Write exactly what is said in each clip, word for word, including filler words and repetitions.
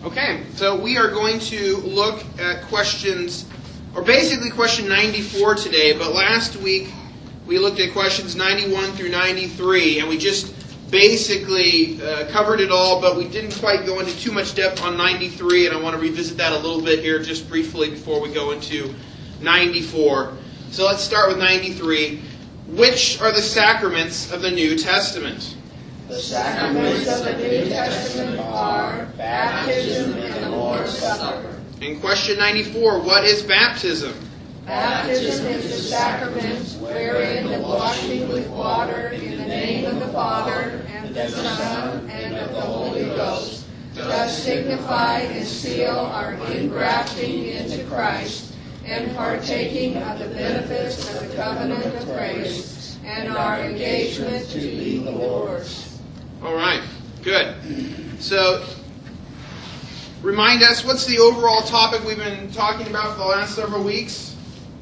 Okay, so we are going to look at questions, or basically question ninety-four today, but last week we looked at questions ninety-one through ninety-three, and we just basically uh, covered it all, but we didn't quite go into too much depth on ninety-three, and I want to revisit that a little bit here just briefly before we go into ninety-four. So let's start with ninety-three. Which are the sacraments of the New Testament? The sacraments of the New Testament are baptism and the Lord's Supper. In question ninety-four, what is baptism? Baptism is the sacrament wherein the washing with water in the name of the Father and the Son and of the Holy Ghost does signify and seal our ingrafting into Christ and partaking of the benefits of the covenant of grace and our engagement to be the Lord's. All right, good. So, remind us, what's the overall topic we've been talking about for the last several weeks?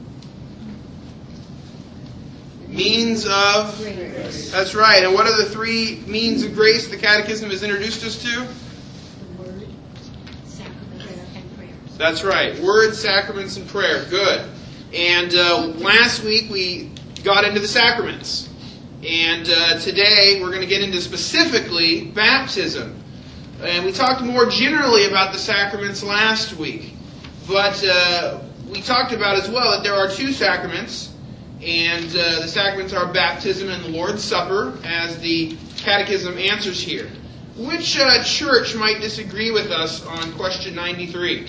Means of grace. That's right. And what are the three means of grace the Catechism has introduced us to? The Word, Sacrament, and prayer. That's right. Word, sacraments, and prayer. Good. And uh, last week we got into the sacraments. And uh, today we're going to get into specifically baptism. And we talked more generally about the sacraments last week. But uh, we talked about as well that there are two sacraments. And uh, the sacraments are baptism and the Lord's Supper, as the Catechism answers here. Which uh, church might disagree with us on question ninety-three?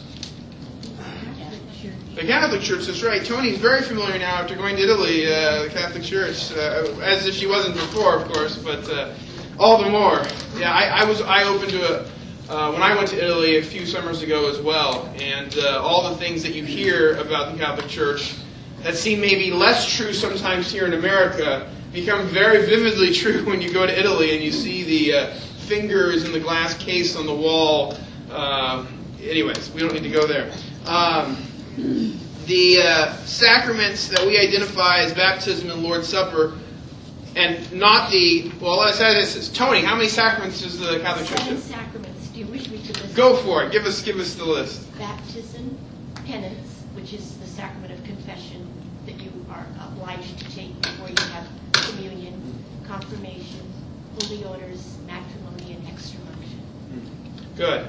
The Catholic Church, that's right. Tony's very familiar now after going to Italy, uh, the Catholic Church, uh, as if she wasn't before, of course, but uh, all the more. Yeah, I, I was eye-opened to it uh, when I went to Italy a few summers ago as well, and uh, all the things that you hear about the Catholic Church that seem maybe less true sometimes here in America become very vividly true when you go to Italy and you see the uh, fingers in the glass case on the wall. Uh, anyways, we don't need to go there. Um, The uh, sacraments that we identify as baptism and Lord's Supper, and not the, well, let's say this is, Tony, how many sacraments does the Catholic Church Seven have? sacraments. Do you wish me to list? Go for it. Give us, give us the list. Baptism, penance, which is the sacrament of confession that you are obliged to take before you have communion, confirmation, holy orders, matrimony, and extreme unction. Good.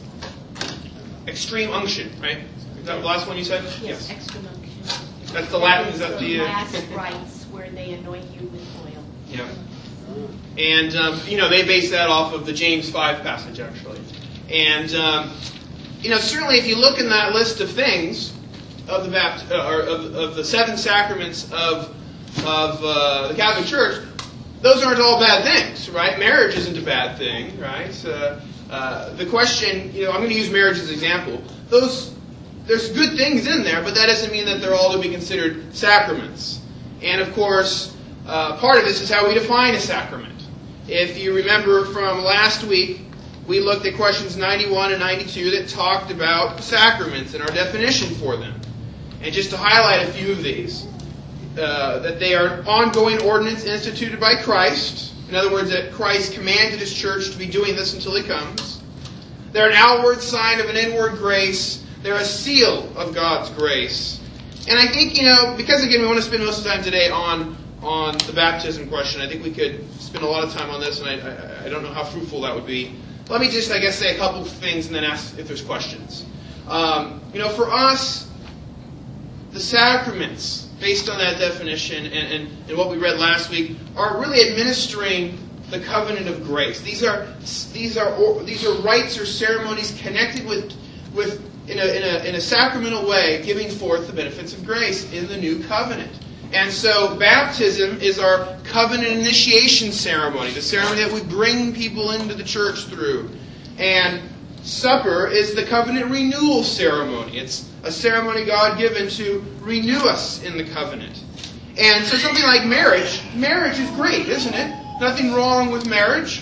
Extreme unction, right? Is that the last one you said? Yes, extreme unction. That's the Latin, is that the... The Uh, last rites where they anoint you with oil. yeah. And, um, you know, they base that off of the James five passage, actually. And, um, you know, certainly if you look in that list of things, of the bapt- uh, or of, of the seven sacraments of, of uh, the Catholic Church, those aren't all bad things, right? Marriage isn't a bad thing, right? Uh, uh, the question, you know, I'm going to use marriage as an example. Those... There's good things in there, but that doesn't mean that they're all to be considered sacraments. And of course, uh, part of this is how we define a sacrament. If you remember from last week, we looked at questions ninety-one and ninety-two that talked about sacraments and our definition for them. And just to highlight a few of these, uh, that they are an ongoing ordinance instituted by Christ. In other words, that Christ commanded His church to be doing this until He comes. They're an outward sign of an inward grace. They're a seal of God's grace. And I think, you know, because again we want to spend most of the time today on, on the baptism question, I think we could spend a lot of time on this, and I, I, I don't know how fruitful that would be. Let me just, I guess, say a couple of things and then ask if there's questions. Um, you know, for us, the sacraments, based on that definition and, and, and what we read last week, are really administering the covenant of grace. These are these are these are rites or ceremonies connected with with In a, in, a, in a sacramental way, giving forth the benefits of grace in the new covenant. And so baptism is our covenant initiation ceremony, the ceremony that we bring people into the church through. And supper is the covenant renewal ceremony. It's a ceremony God given to renew us in the covenant. And so something like marriage, marriage is great, isn't it? Nothing wrong with marriage.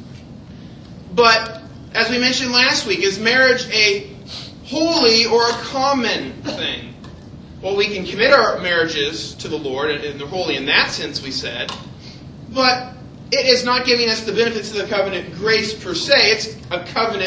But, as we mentioned last week, is marriage a holy or a common thing? Well, we can commit our marriages to the Lord, and they're holy in that sense, we said. But it is not giving us the benefits of the covenant grace per se. It's a covenant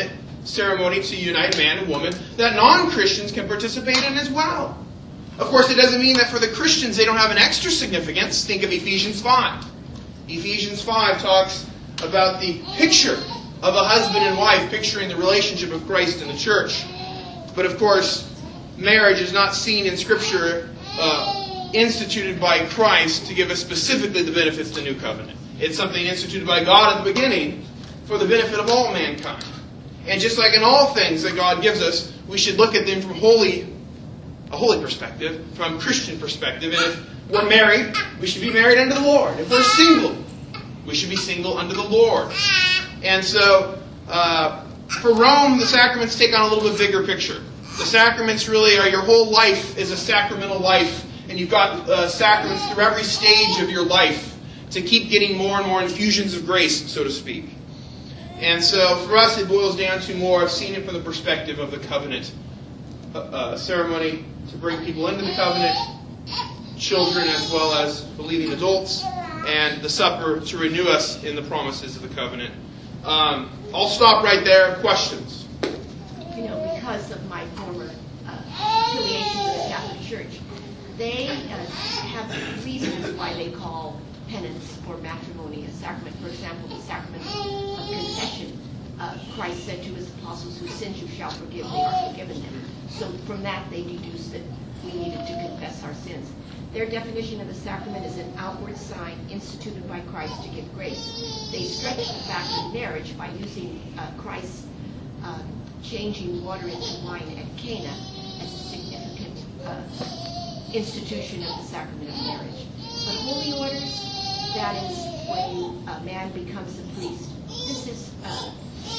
ceremony to unite man and woman that non-Christians can participate in as well. Of course, it doesn't mean that for the Christians they don't have an extra significance. Think of Ephesians five. Ephesians five talks about the picture of a husband and wife, picturing the relationship of Christ and the church. But of course, marriage is not seen in Scripture uh, instituted by Christ to give us specifically the benefits of the new covenant. It's something instituted by God at the beginning for the benefit of all mankind. And just like in all things that God gives us, we should look at them from holy, a holy perspective, from Christian perspective. And if we're married, we should be married unto the Lord. If we're single, we should be single unto the Lord. And so, uh, for Rome, the sacraments take on a little bit bigger picture. The sacraments really are your whole life is a sacramental life. And you've got uh, sacraments through every stage of your life to keep getting more and more infusions of grace, so to speak. And so, for us, it boils down to more of seeing it from the perspective of the covenant uh, uh, ceremony to bring people into the covenant, children as well as believing adults, and the supper to renew us in the promises of the covenant. Um, I'll stop right there. Questions? You know, because of my former uh, affiliation with the Catholic Church, they uh, have reasons why they call penance or matrimony a sacrament. For example, the sacrament of confession. Uh, Christ said to his apostles, "Whose sins you shall forgive, they are forgiven them." So from that, they deduced that we needed to confess our sins. Their definition of a sacrament is an outward sign instituted by Christ to give grace. They stretch the fact of marriage by using uh, Christ uh, changing water into wine at Cana as a significant uh, institution of the sacrament of marriage. But holy orders, that is when a man becomes a priest. This is uh,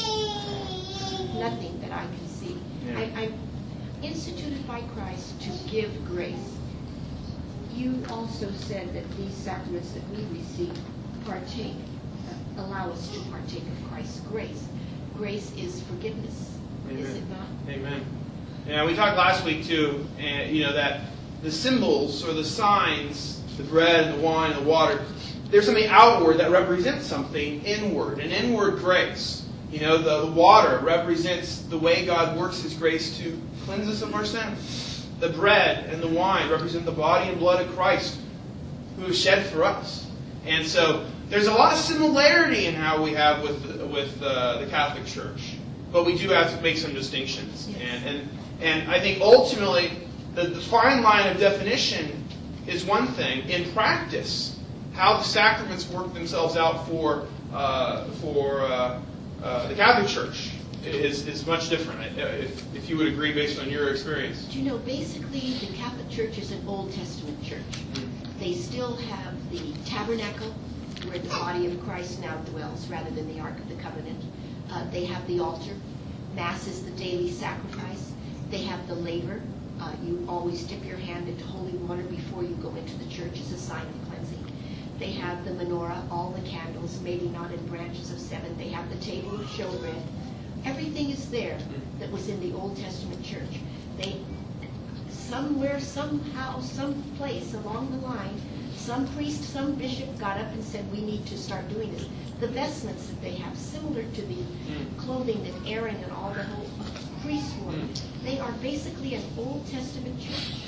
nothing that I can see. Yeah. I, I'm instituted by Christ to give grace. You also said that these sacraments that we receive partake, uh, allow us to partake of Christ's grace. Grace is forgiveness, Amen. Is it not? Amen. Yeah, we talked last week too, and you know that the symbols or the signs, the bread and the wine and the water, there's something outward that represents something inward, an inward grace. You know, the, the water represents the way God works His grace to cleanse us of our sins. The bread and the wine represent the body and blood of Christ who is shed for us. And so there's a lot of similarity in how we have with with uh, the Catholic Church. But we do have to make some distinctions. Yes. And, and and I think ultimately the, the fine line of definition is one thing. In practice, how the sacraments work themselves out for uh, for uh, uh, the Catholic Church is is much different, if, if you would agree based on your experience. Do you know, basically, the Catholic Church is an Old Testament church. Mm-hmm. They still have the tabernacle, where the body of Christ now dwells, rather than the Ark of the Covenant. Uh, they have the altar. Mass is the daily sacrifice. They have the laver. Uh, you always dip your hand into holy water before you go into the church as a sign of cleansing. They have the menorah, all the candles, maybe not in branches of seven. They have the table of showbread. Everything is there that was in the Old Testament church. They, somewhere, somehow, someplace along the line, some priest, some bishop got up and said, we need to start doing this. The vestments that they have, similar to the clothing that Aaron and all the whole priests wore, they are basically an Old Testament church.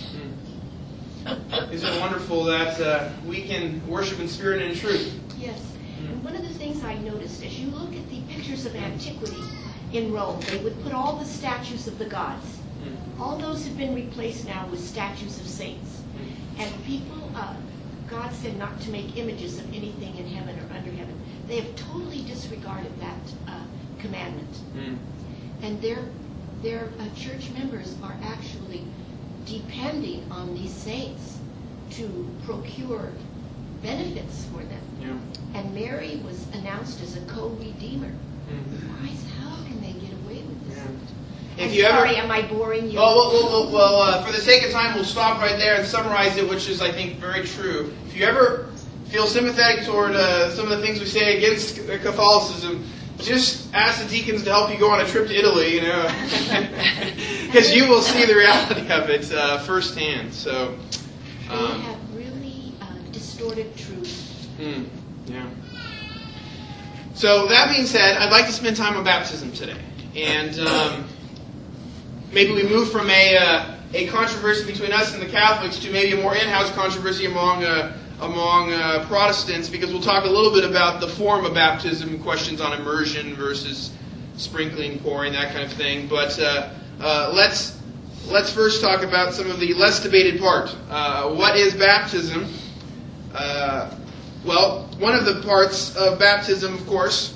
Isn't it wonderful that uh, we can worship in spirit and in truth? Yes. And one of the things I noticed, as you look at the pictures of antiquity in Rome, they would put all the statues of the gods. All those have been replaced now with statues of saints. And people, uh, God said not to make images of anything in heaven or under heaven. They have totally disregarded that uh, commandment. Mm. And their, their uh, church members are actually depending on these saints to procure benefits for them. Yeah. And Mary was announced as a co-redeemer. Mm. Why, how can they get away with this? Yeah. I'm If you sorry, ever, am I boring you? Oh, well, well, well uh, for the sake of time, we'll stop right there and summarize it, which is, I think, very true. If you ever feel sympathetic toward uh, some of the things we say against Catholicism, just ask the deacons to help you go on a trip to Italy, you know, because you will see the reality of it uh, firsthand. So, um, they have really uh, distorted truth. hmm, yeah. So that being said, I'd like to spend time on baptism today. And um, maybe we move from a uh, a controversy between us and the Catholics to maybe a more in-house controversy among uh, among uh, Protestants, because we'll talk a little bit about the form of baptism, questions on immersion versus sprinkling, pouring, that kind of thing. But uh, uh, let's let's first talk about some of the less debated part. Uh, what is baptism? Uh, well, one of the parts of baptism, of course,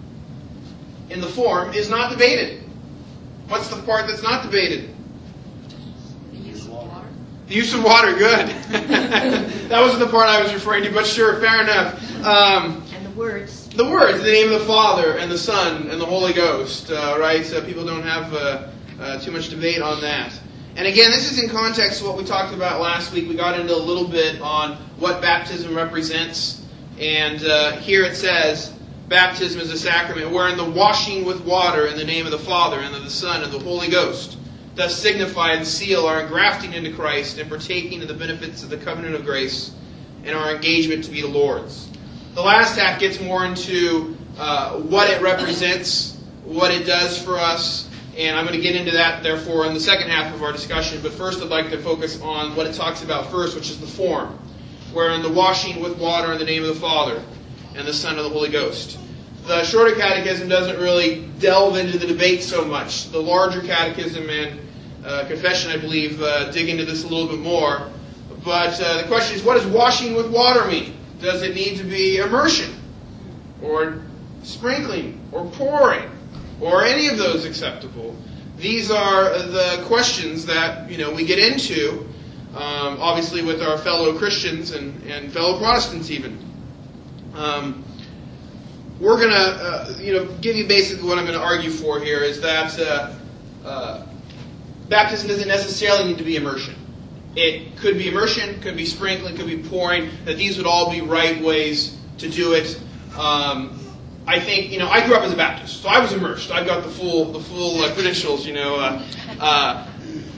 in the form, is not debated. What's the part that's not debated? The use of water. The use of water, good. That wasn't the part I was referring to, but sure, fair enough. Um, And the words. the words, the name of the Father and the Son and the Holy Ghost, uh, right? So people don't have uh, uh, too much debate on that. And again, this is in context to what we talked about last week. We got into a little bit on what baptism represents. And uh, here it says, baptism is a sacrament wherein the washing with water in the name of the Father and of the Son and the Holy Ghost does signify and seal our engrafting into Christ and partaking of the benefits of the covenant of grace and our engagement to be the Lord's. The last half gets more into uh, what it represents, what it does for us, and I'm going to get into that, therefore, in the second half of our discussion. But first I'd like to focus on what it talks about first, which is the form, wherein the washing with water in the name of the Father and the Son and the Holy Ghost. The shorter catechism doesn't really delve into the debate so much. The larger catechism and uh, confession, I believe, uh, dig into this a little bit more. But uh, the question is, what does washing with water mean? Does it need to be immersion? Or sprinkling? Or pouring? Or any of those acceptable? These are the questions that, you know, we get into, um, obviously with our fellow Christians and, and fellow Protestants even. Um, we're going to, uh, you know, give you basically what I'm going to argue for here is that uh, uh, baptism doesn't necessarily need to be immersion. It could be immersion, could be sprinkling, could be pouring, that these would all be right ways to do it. Um, I think, you know, I grew up as a Baptist, so I was immersed. I've got the full the full uh, credentials, you know. Uh, uh,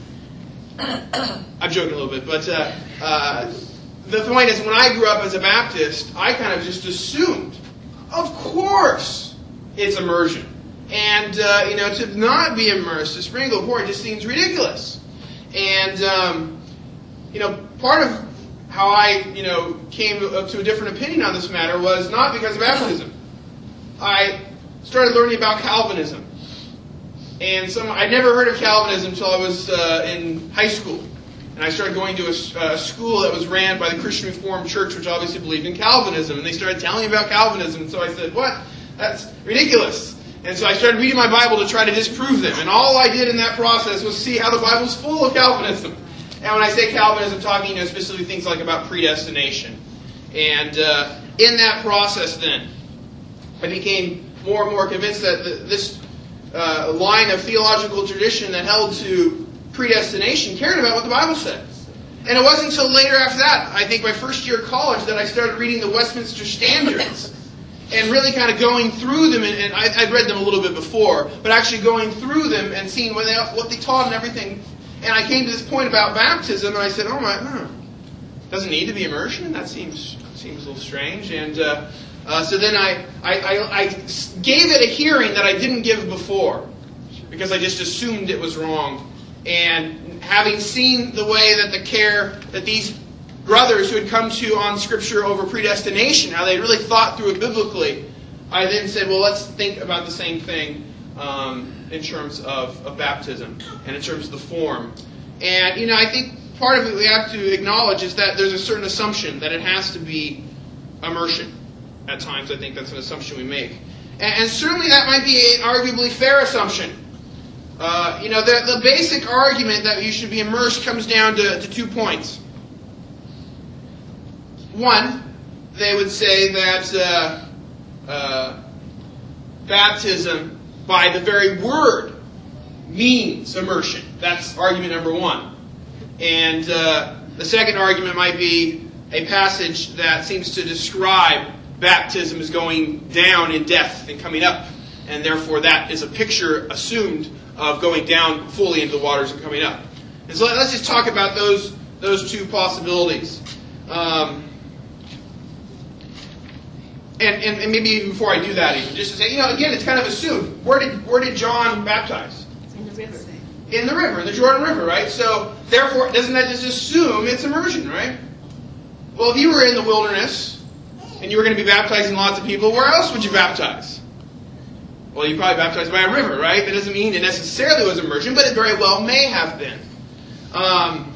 I'm joking a little bit, but uh, uh, the point is, when I grew up as a Baptist, I kind of just assumed, of course, it's immersion. And, uh, you know, to not be immersed, to sprinkle, pour, it just seems ridiculous. And, um, you know, part of how I, you know, came to a different opinion on this matter was not because of baptism. I started learning about Calvinism. And some, I'd never heard of Calvinism until I was uh, in high school. And I started going to a, a school that was ran by the Christian Reformed Church, which obviously believed in Calvinism. And they started telling me about Calvinism. And so I said, what? That's ridiculous. And so I started reading my Bible to try to disprove them. And all I did in that process was see how the Bible's full of Calvinism. And when I say Calvinism, I'm talking, you know, specifically things like about predestination. And uh, in that process then, I became more and more convinced that the, this uh, line of theological tradition that held to predestination cared about what the Bible says. And it wasn't until later after that, I think my first year of college, that I started reading the Westminster Standards and really kind of going through them. And, and I, I'd read them a little bit before, but actually going through them and seeing what they, what they taught and everything. And I came to this point about baptism, and I said, oh my, huh, doesn't need to be immersion? That seems seems a little strange. And uh, uh, so then I, I, I, I gave it a hearing that I didn't give before, because I just assumed it was wrong. And having seen the way that the care that these brothers who had come to on Scripture over predestination, how they really thought through it biblically, I then said, well, let's think about the same thing um, in terms of, of baptism and in terms of the form. And, you know, I think part of it we have to acknowledge is that there's a certain assumption that it has to be immersion. At times, I think that's an assumption we make. And, and certainly that might be an arguably fair assumption. Uh, you know, the, the basic argument that you should be immersed comes down to, to two points. One, they would say that uh, uh, baptism, by the very word, means immersion. That's argument number one. And uh, the second argument might be a passage that seems to describe baptism as going down in death and coming up. And therefore that is a picture assumed of going down fully into the waters and coming up. And so let's just talk about those, those two possibilities. Um, and, and, and maybe even before I do that, even just to say, you know, again, it's kind of assumed. Where did where did John baptize? In the river. In the river, in the Jordan River, right? So, therefore, doesn't that just assume it's immersion, right? Well, if you were in the wilderness and you were going to be baptizing lots of people, where else would you baptize? Well, you probably baptized by a river, right? That doesn't mean it necessarily was immersion, but it very well may have been. Um,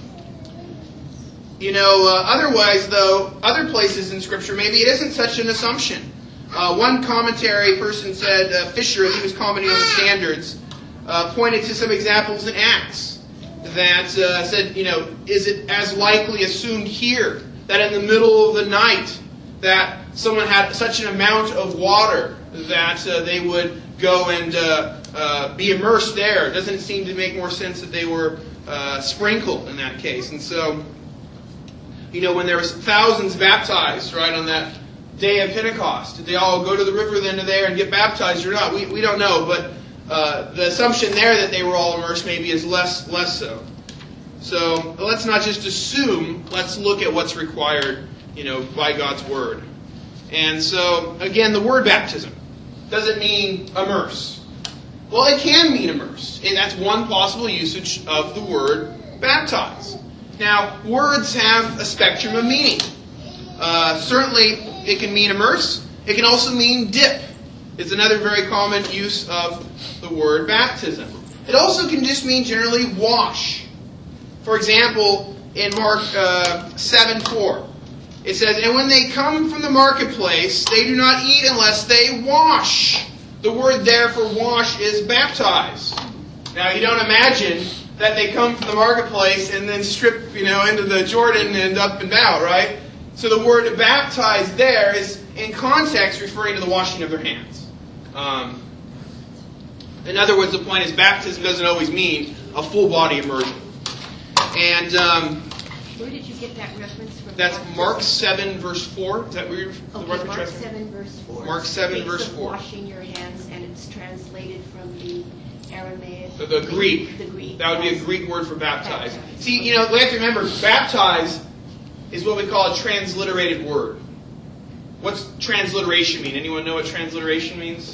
you know, uh, otherwise, though, other places in Scripture, maybe it isn't such an assumption. Uh, one commentary person said, uh, Fisher, he was commenting on the standards, uh, pointed to some examples in Acts that uh, said, you know, is it as likely assumed here that in the middle of the night that someone had such an amount of water that uh, they would go and uh, uh, be immersed there? Doesn't it seem to make more sense that they were uh, sprinkled in that case? And so, you know, when there was thousands baptized, right, on that day of Pentecost, did they all go to the river then to there and get baptized or not? We we don't know, but uh, the assumption there that they were all immersed maybe is less less so. So let's not just assume. Let's look at what's required, you know, by God's word. And so again, the word baptism, does it mean immerse? Well, it can mean immerse, and that's one possible usage of the word baptize. Now, words have a spectrum of meaning. Uh, certainly, it can mean immerse. It can also mean dip. It's another very common use of the word baptism. It also can just mean generally wash. For example, in Mark uh, seven four, it says, "And when they come from the marketplace, they do not eat unless they wash." The word there for wash is baptize. Now, you don't imagine that they come from the marketplace and then strip, you know, into the Jordan and up and out, right? So the word baptize there is, in context, referring to the washing of their hands. Um, in other words, the point is baptism doesn't always mean a full body immersion. And um, where did you get that reference from? That's Mark seven, verse four. Is that where you're the okay, reference? Mark seven, verse four. Mark seven, verse four. Washing your hands, and it's translated from the Aramaic. The, the Greek. The Greek. That would be a Greek word for baptize. Baptize. See, you know, we have to remember, baptize is what we call a transliterated word. What's transliteration mean? Anyone know what transliteration means?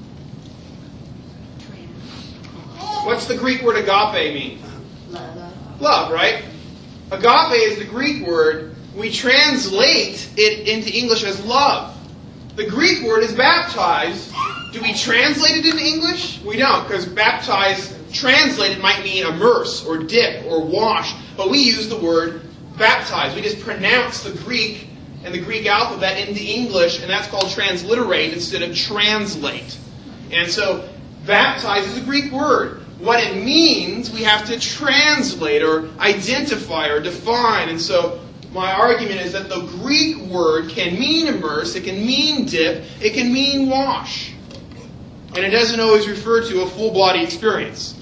Trans. What's the Greek word agape mean? Love. Love, right? Agape is the Greek word. We translate it into English as love. The Greek word is baptize. Do we translate it into English? We don't, because baptize translated might mean immerse or dip or wash. But we use the word baptize. We just pronounce the Greek and the Greek alphabet into English, and that's called transliterate instead of translate. And so baptize is a Greek word. What it means, we have to translate or identify or define. And so my argument is that the Greek word can mean immerse, it can mean dip, it can mean wash. And it doesn't always refer to a full body experience.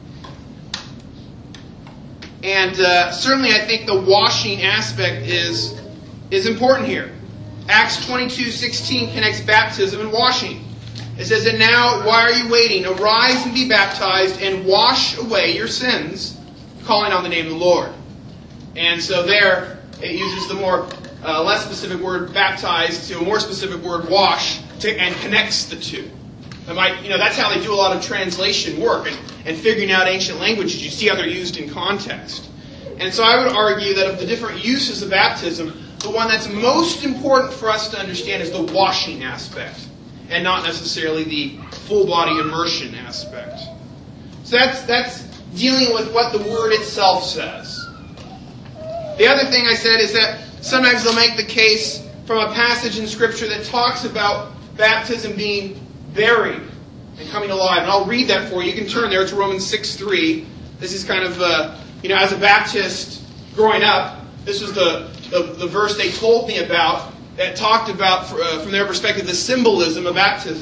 And uh, certainly I think the washing aspect is, is important here. Acts twenty-two sixteen connects baptism and washing. It says, "And now, why are you waiting? Arise and be baptized and wash away your sins, calling on the name of the Lord." And so there, it uses the more uh, less specific word baptized to a more specific word wash to, and connects the two. That might, you know, that's how they do a lot of translation work and, and figuring out ancient languages. You see how they're used in context. And so I would argue that of the different uses of baptism, the one that's most important for us to understand is the washing aspect, and not necessarily the full body immersion aspect. So that's that's dealing with what the word itself says. The other thing I said is that sometimes they'll make the case from a passage in Scripture that talks about baptism being buried and coming alive. And I'll read that for you. You can turn there to Romans six three. This is kind of, uh, you know, as a Baptist growing up, this was the, the, the verse they told me about that talked about, uh, from their perspective, the symbolism of baptism.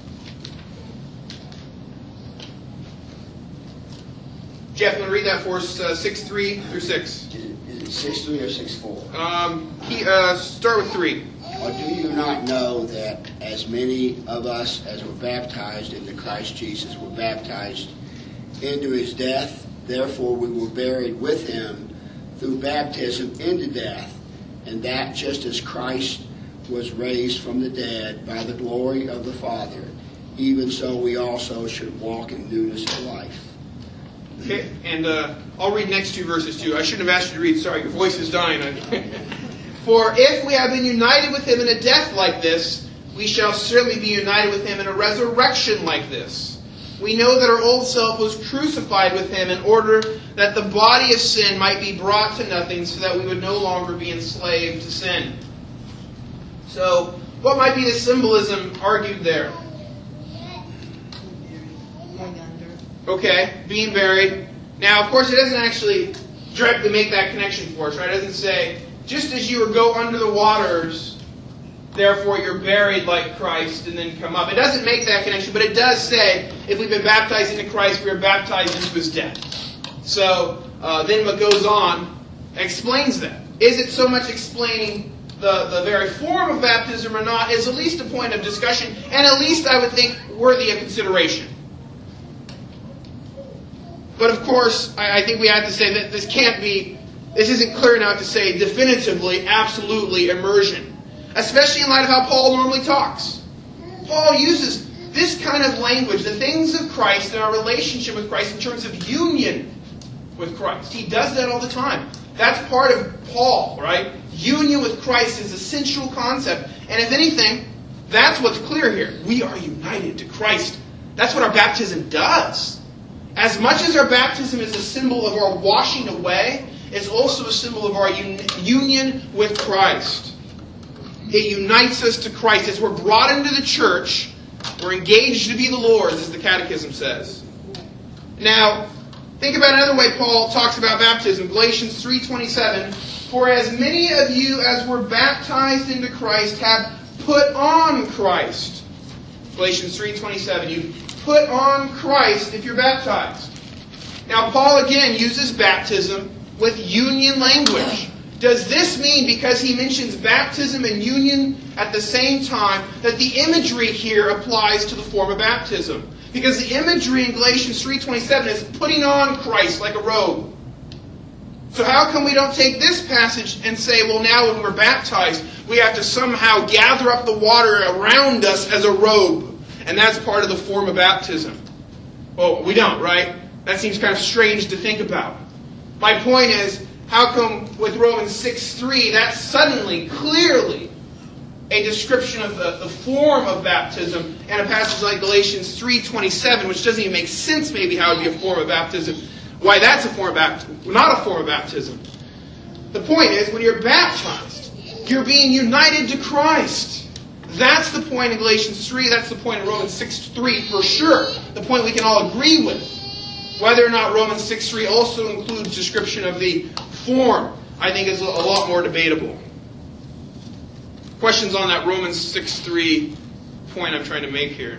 Jeff, you want to read that for us, uh, six three through six? Is it six three or six four? Um, he, uh, start with three. Or do you not know that as many of us as were baptized into Christ Jesus were baptized into his death? Therefore we were buried with him through baptism into death, and that just as Christ was raised from the dead by the glory of the Father, even so we also should walk in newness of life. Okay, and uh, I'll read next two verses too. I shouldn't have asked you to read. Sorry, your voice is dying. For if we have been united with him in a death like this, we shall certainly be united with him in a resurrection like this. We know that our old self was crucified with him in order that the body of sin might be brought to nothing, so that we would no longer be enslaved to sin. So, what might be the symbolism argued there? Okay, being buried. Now, of course, it doesn't actually directly make that connection for us, right? It doesn't say, just as you would go under the waters, therefore you're buried like Christ and then come up. It doesn't make that connection, but it does say, if we've been baptized into Christ, we are baptized into his death. So, uh, then what goes on explains that. Is it so much explaining the, the very form of baptism or not is at least a point of discussion, and at least, I would think, worthy of consideration. But of course, I, I think we have to say that this can't be, this isn't clear enough to say definitively, absolutely immersion. Especially in light of how Paul normally talks. Paul uses this kind of language, the things of Christ and our relationship with Christ in terms of union with Christ. He does that all the time. That's part of Paul, right? Union with Christ is a central concept. And if anything, that's what's clear here. We are united to Christ. That's what our baptism does. As much as our baptism is a symbol of our washing away, it's also a symbol of our un- union with Christ. It unites us to Christ. As we're brought into the church, we're engaged to be the Lord's, as the Catechism says. Now, think about another way Paul talks about baptism. Galatians three twenty-seven. For as many of you as were baptized into Christ have put on Christ. Galatians three twenty-seven. You put on Christ if you're baptized. Now, Paul again uses baptism with union language. Does this mean, because he mentions baptism and union at the same time, that the imagery here applies to the form of baptism? Because the imagery in Galatians three twenty-seven is putting on Christ like a robe. So how come we don't take this passage and say, well, now when we're baptized, we have to somehow gather up the water around us as a robe? And that's part of the form of baptism. Well, we don't, right? That seems kind of strange to think about. My point is, how come with Romans six three, that's suddenly, clearly, a description of the, the form of baptism, and a passage like Galatians three twenty-seven, which doesn't even make sense maybe how it would be a form of baptism, why that's a form of baptism, not a form of baptism. The point is, when you're baptized, you're being united to Christ. That's the point in Galatians three. That's the point in Romans six three for sure. The point we can all agree with. Whether or not Romans six three also includes description of the form, I think is a lot more debatable. Questions on that Romans six three point I'm trying to make here?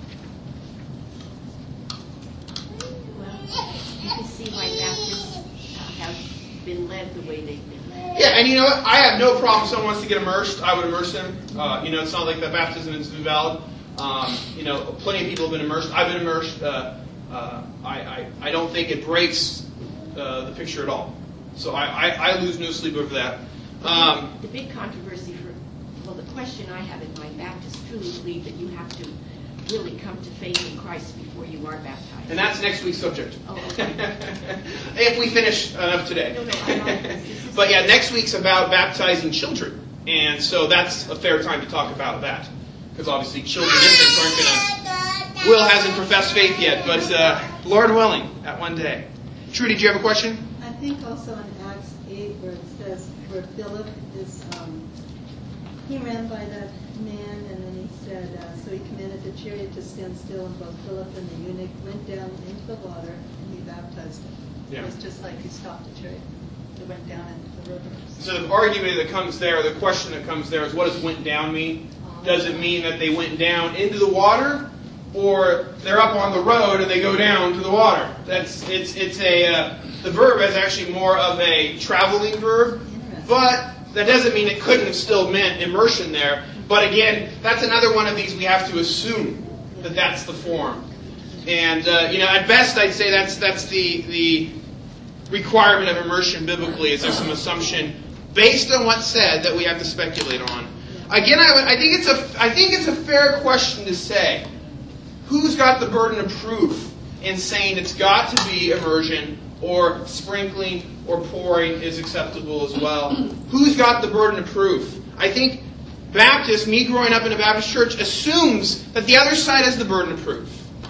Well, you can see why Baptists have been led the way they've been led. Yeah, and you know what? I have no problem if someone wants to get immersed. I would immerse them. Uh, you know, it's not like that baptism is invalid. Um, you know, plenty of people have been immersed. I've been immersed. Uh, uh, I, I, I don't think it breaks uh, the picture at all. So I, I, I lose no sleep over that. Um, the big controversy for, well, the question I have in mind, Baptists truly believe that you have to really come to faith in Christ before you are baptized. And that's next week's subject. Oh, okay. If we finish enough today. No, no, I don't. But yeah, next week's about baptizing children. And so that's a fair time to talk about that. Because obviously children, infants aren't going to... Will hasn't professed faith yet, but uh, Lord willing, at one day. Trudy, do you have a question? I think also in Acts eight where it says, where Philip is, um, he ran by that man and then he said, uh, so he commanded the chariot to stand still, and both Philip and the eunuch went down into the water and he baptized him. Yeah. It was just like he stopped the chariot. It went down into the river. So the argument that comes there, the question that comes there is, what does went down mean? Does it mean that they went down into the water, or they're up on the road and they go down to the water? That's it's it's a uh, the verb is actually more of a traveling verb, but that doesn't mean it couldn't have still meant immersion there. But again, that's another one of these we have to assume that that's the form. And uh, you know, at best, I'd say that's that's the the requirement of immersion biblically. Is there some assumption based on what's said that we have to speculate on? again, I, would, I think it's a I think it's a fair question to say, who's got the burden of proof in saying it's got to be immersion or sprinkling or pouring is acceptable as well? Who's got the burden of proof? I think Baptist, me growing up in a Baptist church, assumes that the other side has the burden of proof.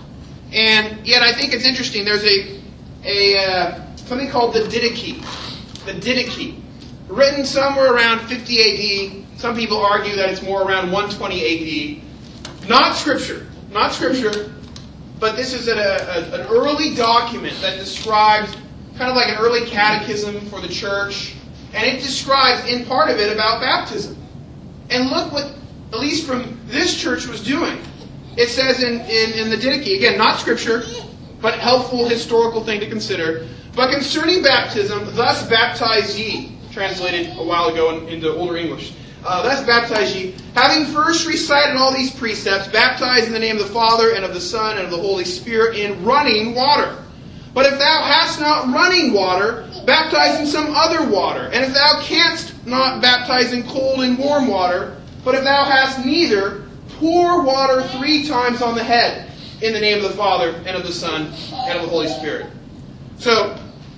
And yet I think it's interesting. There's a a uh, something called the Didache. The Didache. Written somewhere around fifty A D. Some people argue that it's more around one twenty A D. Not Scripture. Not Scripture. But this is a, a, an early document that describes kind of like an early catechism for the church. And it describes, in part of it, about baptism. And look what, at least from this church, was doing. It says in, in, in the Didache, again, not Scripture, but helpful historical thing to consider. But concerning baptism, thus baptize ye, translated a while ago in, into Older English. Uh, thus baptize ye, having first recited all these precepts, baptize in the name of the Father, and of the Son, and of the Holy Spirit, in running water. But if thou hast not running water, baptize in some other water. And if thou canst not baptize in cold and warm water, but if thou hast neither, pour water three times on the head, in the name of the Father, and of the Son, and of the Holy Spirit. So,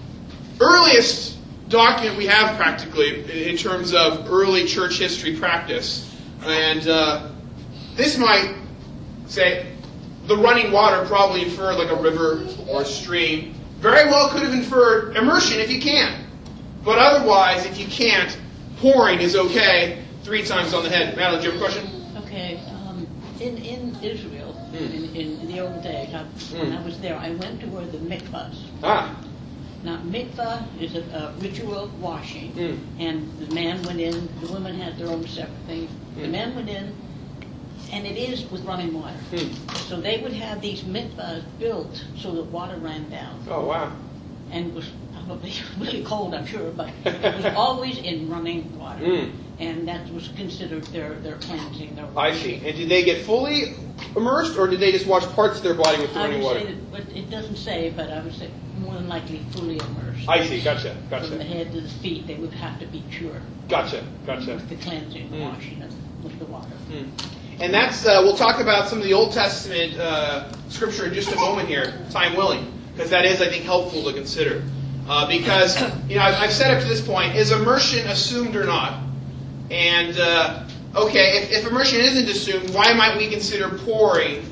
earliest document we have practically in terms of early church history practice. And uh, this might say the running water probably inferred like a river or a stream. Very well could have inferred immersion if you can. But otherwise, if you can't, pouring is okay three times on the head. Madeline, do you have a question? Okay. Um, in, in Israel, mm. in, in the old days, I, mm. when I was there, I went to where the mikvahs. Ah. Now, mikvah is a, a ritual washing, mm. and the man went in, the women had their own separate thing. Mm. The man went in, and it is with running water. Mm. So they would have these mikvahs built so the water ran down. Oh, wow. And it was probably really cold, I'm sure, but it was always in running water. Mm. And that was considered their, their cleansing, their I see. And did they get fully immersed, or did they just wash parts of their body with the I running would water? say that, but it doesn't say, but I would say more than likely fully immersed. I see. Gotcha. Gotcha. From the head to the feet, they would have to be pure. Gotcha. Gotcha. With the cleansing, the Mm. washing of, with the water. Mm. And that's, uh, we'll talk about some of the Old Testament uh, scripture in just a moment here, time willing, because that is, I think, helpful to consider. Uh, because, you know, I've, I've said up to this point, is immersion assumed or not? And, uh, okay, if, if immersion isn't assumed, why might we consider pouring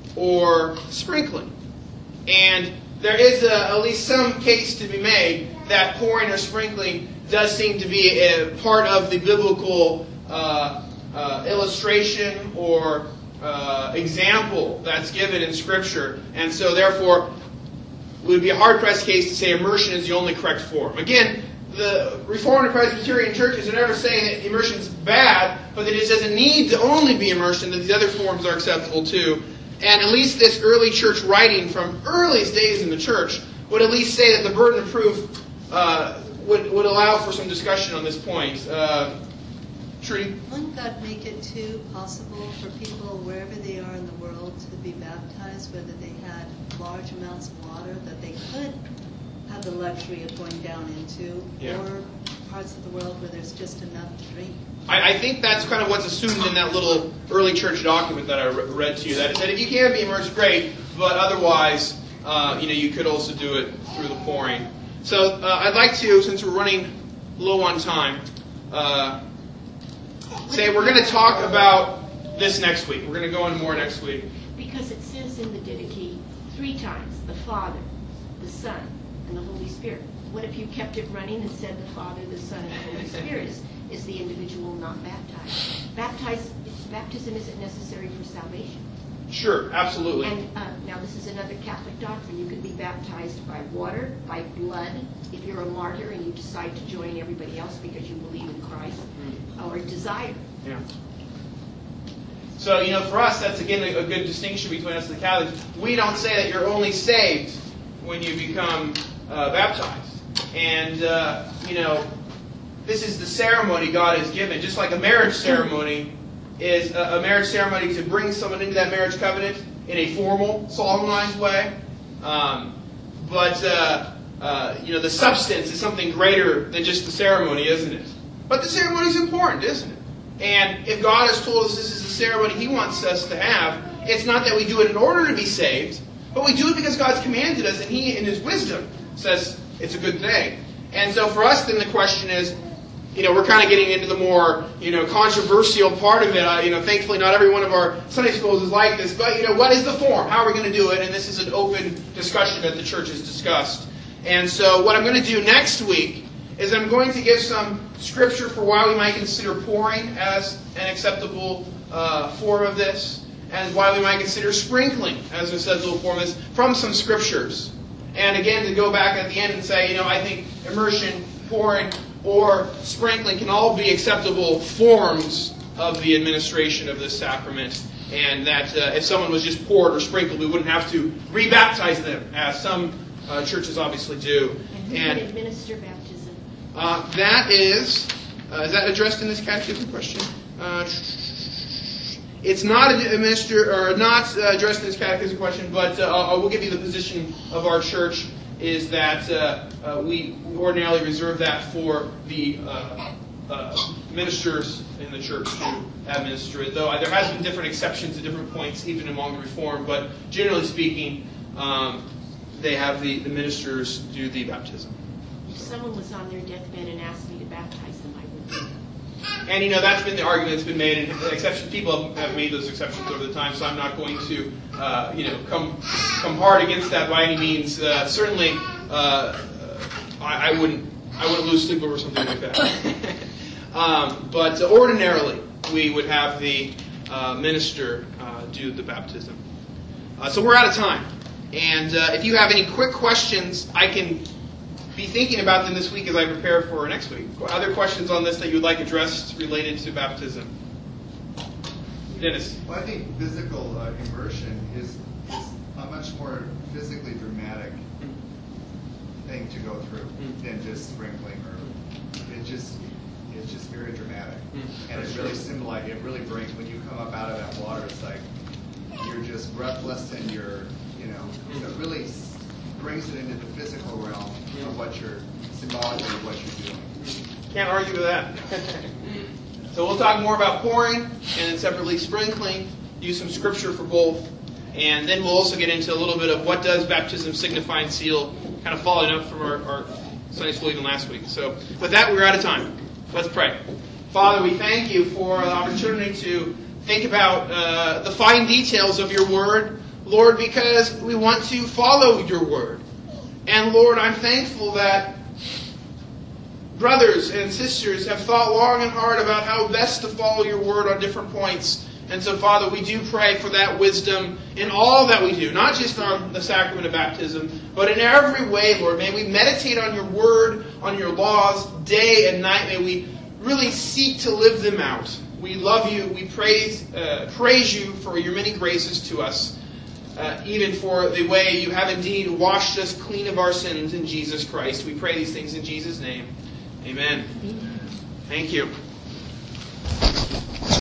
or sprinkling? And there is a, at least some case to be made that pouring or sprinkling does seem to be a part of the biblical uh, uh, illustration or uh, example that's given in Scripture. And so, therefore, it would be a hard-pressed case to say immersion is the only correct form. Again, the Reformed and Presbyterian churches are never saying that immersion is bad, but that it doesn't need to only be immersion, that these other forms are acceptable too. And at least this early church writing from earliest days in the church would at least say that the burden of proof uh, would, would allow for some discussion on this point. Uh, Trudy? Wouldn't God make it too possible for people wherever they are in the world to be baptized, whether they had large amounts of water that they could have the luxury of going down into, yeah. or parts of the world where there's just enough to drink? I, I think that's kind of what's assumed in that little early church document that I re- read to you. That, that if you can be immersed, great, but otherwise, uh, you know, you could also do it through the pouring. So uh, I'd like to, since we're running low on time, uh, say we're going to talk about this next week. We're going to go into more next week. Because it says in the Didache three times, the Father, the Son, and the Holy Spirit. What if you kept it running and said the Father, the Son, and the Holy Spirit? Is, is the individual not baptized? Baptized, baptism isn't necessary for salvation. Sure, absolutely. And uh, now this is another Catholic doctrine. You can be baptized by water, by blood, if you're a martyr and you decide to join everybody else because you believe in Christ, mm. or desire. Yeah. So, you know, for us, that's again a, a good distinction between us and the Catholics. We don't say that you're only saved when you become uh, baptized. And, uh, you know, this is the ceremony God has given. Just like a marriage ceremony is a, a marriage ceremony to bring someone into that marriage covenant in a formal, solemnized way. Um, but, uh, uh, you know, the substance is something greater than just the ceremony, isn't it? But the ceremony is important, isn't it? And if God has told us this is the ceremony He wants us to have, it's not that we do it in order to be saved, but we do it because God's commanded us, and He, in His wisdom, says it's a good thing. And so for us, then the question is, you know, we're kind of getting into the more, you know, controversial part of it. Uh, you know, thankfully not every one of our Sunday schools is like this. But, you know, what is the form? How are we going to do it? And this is an open discussion that the church has discussed. And so what I'm going to do next week is I'm going to give some scripture for why we might consider pouring as an acceptable uh, form of this, and why we might consider sprinkling as an acceptable form of this from some scriptures. And again, to go back at the end and say, you know, I think immersion, pouring, or sprinkling can all be acceptable forms of the administration of this sacrament. And that uh, if someone was just poured or sprinkled, we wouldn't have to rebaptize them, as some uh, churches obviously do. And who and would administer baptism? Uh, that is, uh, is that addressed in this catechism question? Uh, it's not administer or not uh, addressed in this catechism question, but uh, I will give you the position of our church. Is that uh, uh, we ordinarily reserve that for the uh, uh, ministers in the church to administer it. Though there has been different exceptions at different points, even among the Reformed. But generally speaking, um, they have the, the ministers do the baptism. If someone was on their deathbed and asked me to baptize them, I would do that. And, you know, that's been the argument that's been made, and exception, people have made those exceptions over the time, so I'm not going to, uh, you know, come come hard against that by any means. Uh, certainly, uh, I, I wouldn't I wouldn't lose sleep over something like that. um, but uh, ordinarily, we would have the uh, minister uh, do the baptism. Uh, so we're out of time. And uh, if you have any quick questions, I can be thinking about them this week as I prepare for next week. Other questions on this that you would like addressed related to baptism? Dennis? Well, I think physical uh, immersion is, is a much more physically dramatic thing to go through Mm. than just sprinkling, or it just it's just very dramatic, Mm. and it really symbolizes. It really brings, when you come up out of that water, it's like you're just breathless, and you're, you know, it really s- brings it into the physical realm of what you're symbolically what you're doing. Can't argue with that. So we'll talk more about pouring and then separately sprinkling, use some scripture for both, and then we'll also get into a little bit of what does baptism signify and seal, kind of following up from our, our Sunday school even last week. So with that, we're out of time. Let's pray. Father, we thank you for the opportunity to think about uh, the fine details of your word, Lord, because we want to follow your word. And Lord, I'm thankful that brothers and sisters have thought long and hard about how best to follow your word on different points. And so, Father, we do pray for that wisdom in all that we do, not just on the sacrament of baptism, but in every way, Lord. May we meditate on your word, on your laws, day and night. May we really seek to live them out. We love you. We praise, uh, praise you for your many graces to us, uh, even for the way you have indeed washed us clean of our sins in Jesus Christ. We pray these things in Jesus' name. Amen. Thank you.